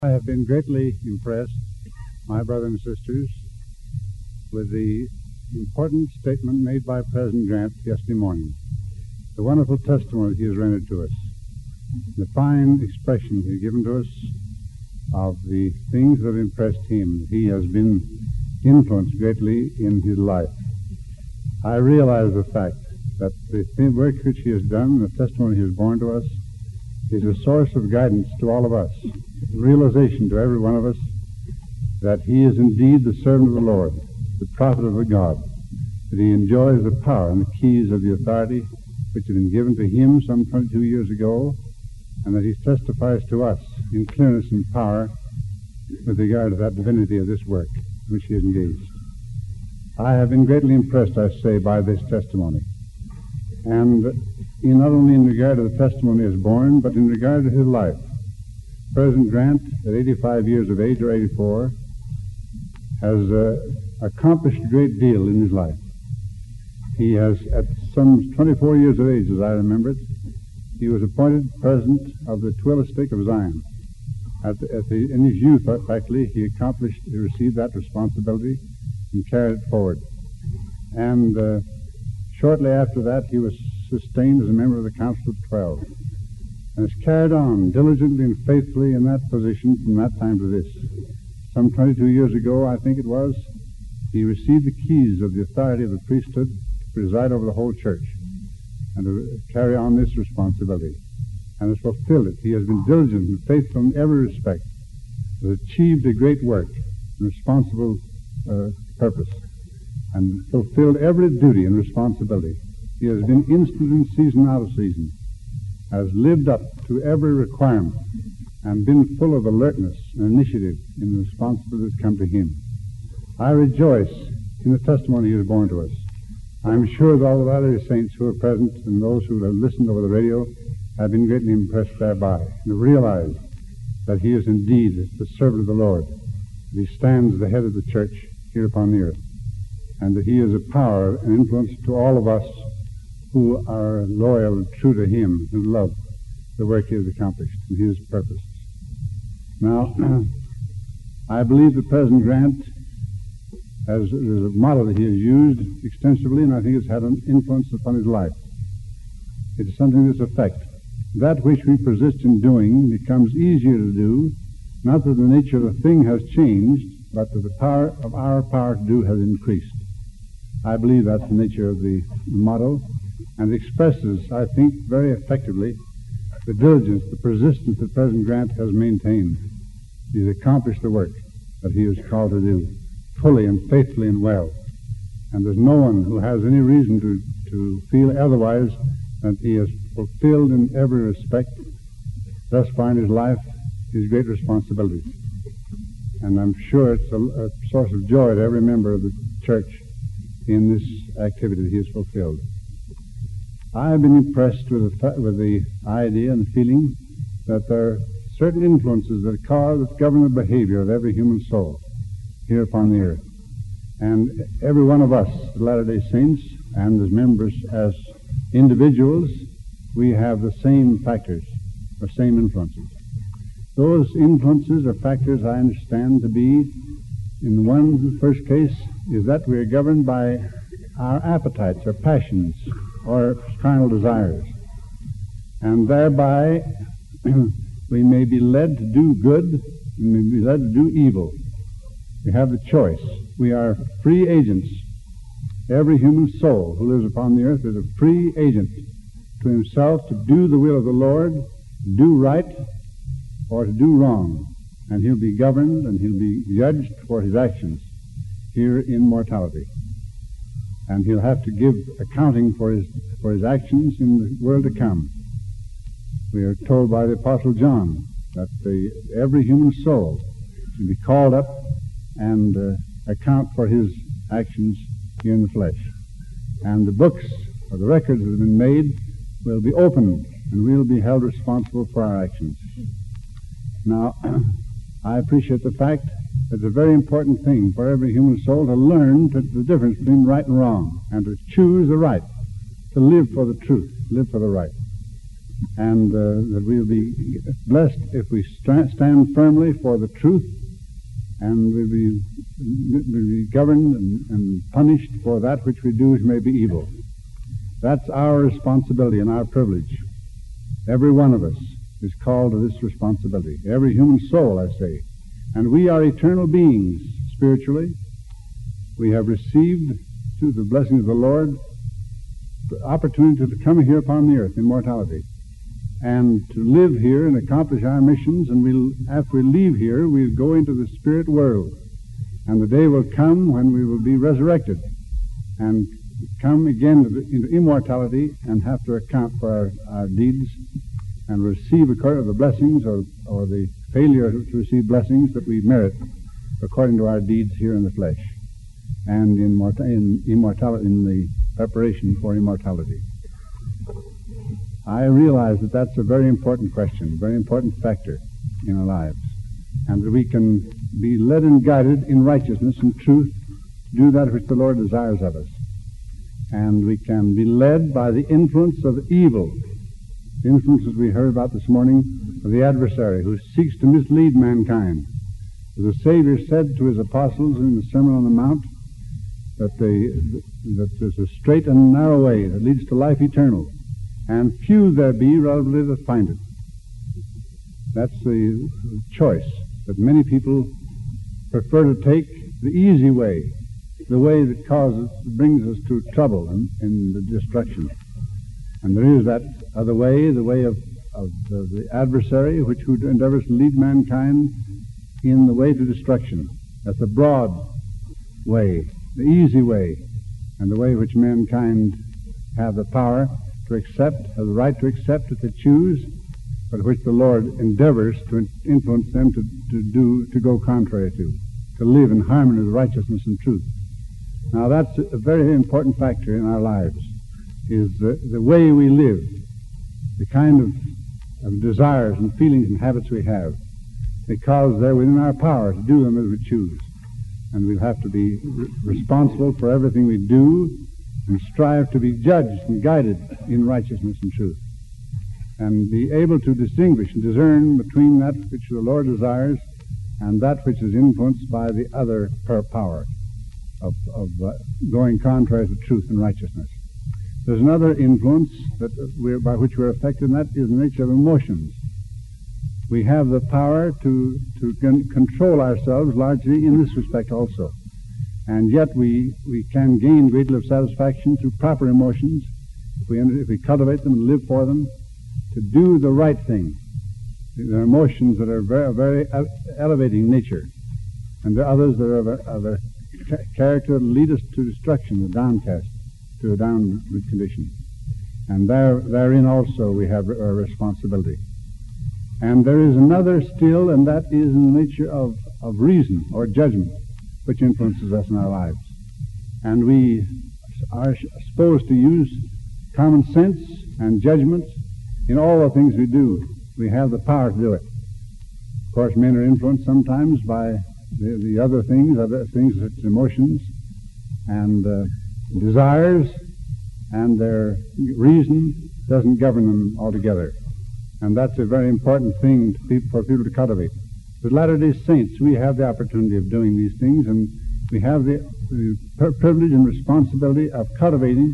I have been greatly impressed, my brothers and sisters, with the important statement made by President Grant yesterday morning, the wonderful testimony he has rendered to us, the fine expression he has given to us of the things that have impressed him. He has been influenced greatly in his life. I realize the fact that the work which he has done, the testimony he has borne to us, is a source of guidance to all of us, realization to every one of us that he is indeed the servant of the Lord, the prophet of the God, that he enjoys the power and the keys of the authority which have been given to him some 22 years ago, and that he testifies to us in clearness and power with regard to that divinity of this work in which he is engaged. I have been greatly impressed, I say, by this testimony, and not only in regard to the testimony he has borne, but in regard to his life. President Grant, at 85 years of age, or 84, has accomplished a great deal in his life. He has, at some 24 years of age, as I remember it, he was appointed president of the Twillistic of Zion. In his youth, actually, he received that responsibility and carried it forward. And shortly after that, he was sustained as a member of the Council of 12, and has carried on diligently and faithfully in that position from that time to this. Some 22 years ago, I think it was, he received the keys of the authority of the priesthood to preside over the whole church and to carry on this responsibility, and has fulfilled it. He has been diligent and faithful in every respect, has achieved a great work and responsible purpose, and fulfilled every duty and responsibility. He has been instant in season, out of season, has lived up to every requirement, and been full of alertness and initiative in the responsibilities that come to him. I rejoice in the testimony he has borne to us. I am sure that all the Latter-day Saints who are present and those who have listened over the radio have been greatly impressed thereby, and have realized that he is indeed the servant of the Lord, that he stands the head of the church here upon the earth, and that he is a power and influence to all of us who are loyal and true to him, who love the work he has accomplished and his purposes. Now, I believe that President Grant has a model that he has used extensively, and I think it's had an influence upon his life. It is something to this effect: that which we persist in doing becomes easier to do, not that the nature of the thing has changed, but that the power of our power to do has increased. I believe that's the nature of the motto, and expresses, I think, very effectively the diligence, the persistence that President Grant has maintained. He has accomplished the work that he was called to do, fully and faithfully and well. And there's no one who has any reason to feel otherwise than he has fulfilled in every respect, thus far in his life, his great responsibilities. And I'm sure it's a source of joy to every member of the church in this activity that he has fulfilled. I have been impressed with the idea and the feeling that there are certain influences that govern the behavior of every human soul here upon the earth. And every one of us, the Latter-day Saints, and as members, as individuals, we have the same factors, or same influences. Those influences or factors I understand to be, in the first case, is that we are governed by our appetites, or passions, or carnal desires. And thereby, we may be led to do good, and may be led to do evil. We have the choice. We are free agents. Every human soul who lives upon the earth is a free agent to himself to do the will of the Lord, to do right, or to do wrong. And he'll be governed and he'll be judged for his actions here in mortality. And he'll have to give accounting for his actions in the world to come. We are told by the Apostle John that every human soul will be called up and account for his actions here in the flesh. And the books, or the records that have been made, will be opened, and we'll be held responsible for our actions. Now, I appreciate the fact that it's a very important thing for every human soul to learn the difference between right and wrong, and to choose the right, to live for the truth, live for the right. and that we'll be blessed if we stand firmly for the truth, and we'll be governed and punished for that which we do which may be evil. That's our responsibility and our privilege. Every one of us is called to this responsibility. Every human soul, I say. And we are eternal beings spiritually. We have received, through the blessing of the Lord, the opportunity to come here upon the earth, immortality, and to live here and accomplish our missions. And after we leave here, we'll go into the spirit world. And the day will come when we will be resurrected and come again into immortality and have to account for our deeds and receive according to the blessings or the failure to receive blessings that we merit according to our deeds here in the flesh and in immortality, in the preparation for immortality. I realize that that's a very important question, very important factor in our lives, and that we can be led and guided in righteousness and truth to do that which the Lord desires of us. And we can be led by the influence of evil, the influence that we heard about this morning of the adversary who seeks to mislead mankind. The Savior said to his apostles in the Sermon on the Mount that there's a straight and narrow way that leads to life eternal, and few there be relatively that find it. That's the choice, that many people prefer to take the easy way, the way that brings us to trouble and the destruction. And there is that other way, the way of the adversary, who endeavors to lead mankind in the way to destruction. That's the broad way, the easy way, and the way which mankind have the power to accept, have the right to accept if they choose, but which the Lord endeavors to influence them to go contrary to live in harmony with righteousness and truth. Now that's a very important factor in our lives, is the way we live, the kind of desires and feelings and habits we have, because they're within our power to do them as we choose. And we'll have to be responsible for everything we do and strive to be judged and guided in righteousness and truth, and be able to distinguish and discern between that which the Lord desires and that which is influenced by the other power of going contrary to truth and righteousness. There's another influence by which we're affected, and that is the nature of emotions. We have the power to control ourselves largely in this respect also. And yet we can gain a great deal of satisfaction through proper emotions if we cultivate them and live for them, to do the right thing. There are emotions that are very, very elevating nature, and there are others that are of a character that lead us to destruction, to a downward condition. And therein also we have a responsibility. And there is another still, and that is in the nature of reason or judgment, which influences us in our lives. And we are supposed to use common sense and judgment in all the things we do. We have the power to do it. Of course, men are influenced sometimes by the other things such as emotions and desires, and their reason doesn't govern them altogether. And that's a very important thing for people to cultivate. As Latter-day Saints, we have the opportunity of doing these things, and we have the privilege and responsibility of cultivating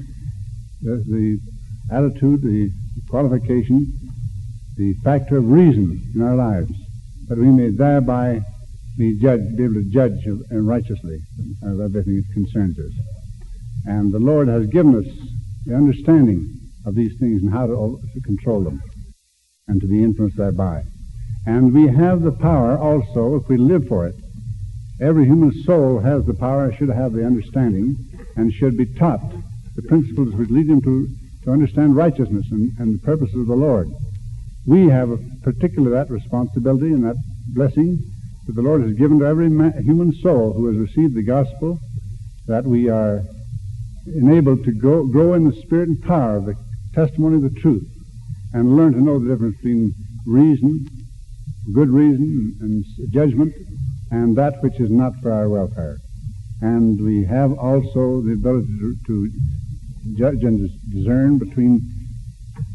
the attitude, the qualification, the factor of reason in our lives, that we may thereby be able to judge righteously of everything that concerns us. And the Lord has given us the understanding of these things and how to control them and to be influenced thereby. And we have the power also, if we live for it. Every human soul has the power, should have the understanding, and should be taught the principles which lead them to understand righteousness and the purposes of the Lord. We have particularly that responsibility and that blessing that the Lord has given to every human soul who has received the gospel, that we are enabled to grow in the spirit and power of the testimony of the truth, and learn to know the difference between reason, good reason, and judgment, and that which is not for our welfare. And we have also the ability to judge and discern between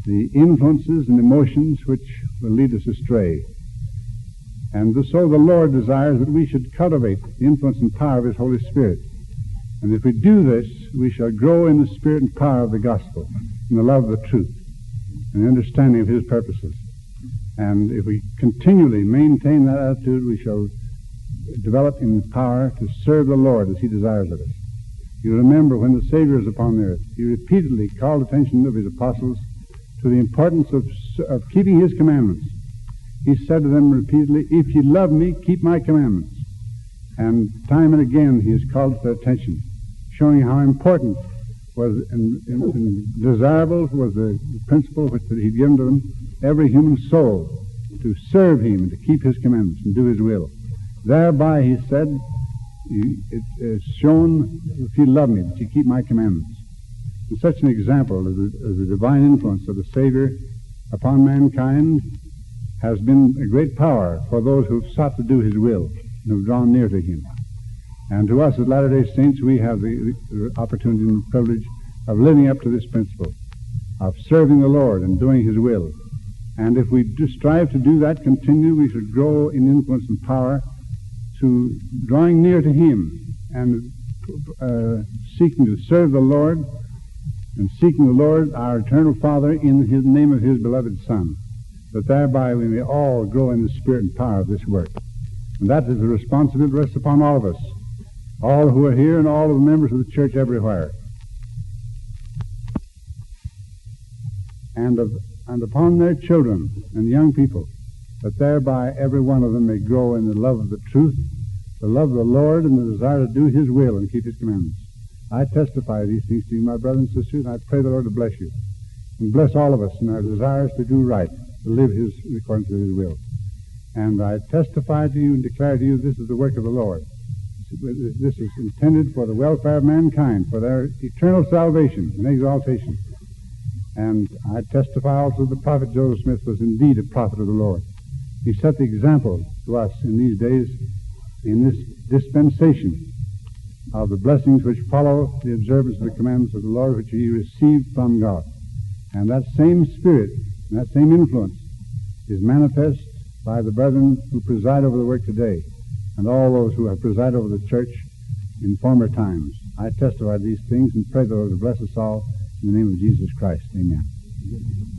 the influences and emotions which will lead us astray. And so the Lord desires that we should cultivate the influence and power of His Holy Spirit. And if we do this, we shall grow in the spirit and power of the gospel, in the love of the truth, and the understanding of His purposes. And if we continually maintain that attitude, we shall develop in the power to serve the Lord as He desires of us. You remember when the Savior was upon the earth, He repeatedly called attention of His apostles to the importance of keeping His commandments. He said to them repeatedly, "If ye love me, keep my commandments." And time and again He has called to their attention, showing how important was and desirable was the principle which He'd given to them, every human soul, to serve Him and to keep His commandments and do His will. Thereby, He said, it is shown, if you love me, that you keep my commandments. And such an example of the divine influence of the Savior upon mankind has been a great power for those who have sought to do His will and who have drawn near to Him. And to us as Latter-day Saints, we have the opportunity and the privilege of living up to this principle, of serving the Lord and doing His will. And if we do strive to do that continually, we should grow in influence and power to drawing near to Him and seeking to serve the Lord and seeking the Lord, our eternal Father, in His name of His beloved Son, that thereby we may all grow in the spirit and power of this work. And that is the responsibility that rests upon all of us, all who are here and all of the members of the church everywhere. And upon their children and young people, that thereby every one of them may grow in the love of the truth, the love of the Lord, and the desire to do His will and keep His commandments. I testify these things to you, my brothers and sisters, and I pray the Lord to bless you, and bless all of us in our desires to do right, to live according to His will. And I testify to you and declare to you this is the work of the Lord. This is intended for the welfare of mankind, for their eternal salvation and exaltation. And I testify also that the prophet Joseph Smith was indeed a prophet of the Lord. He set the example to us in these days, in this dispensation, of the blessings which follow the observance of the commandments of the Lord, which he received from God. And that same spirit, and that same influence is manifest by the brethren who preside over the work today, and all those who have presided over the church in former times. I testify these things and pray the Lord to bless us all in the name of Jesus Christ. Amen.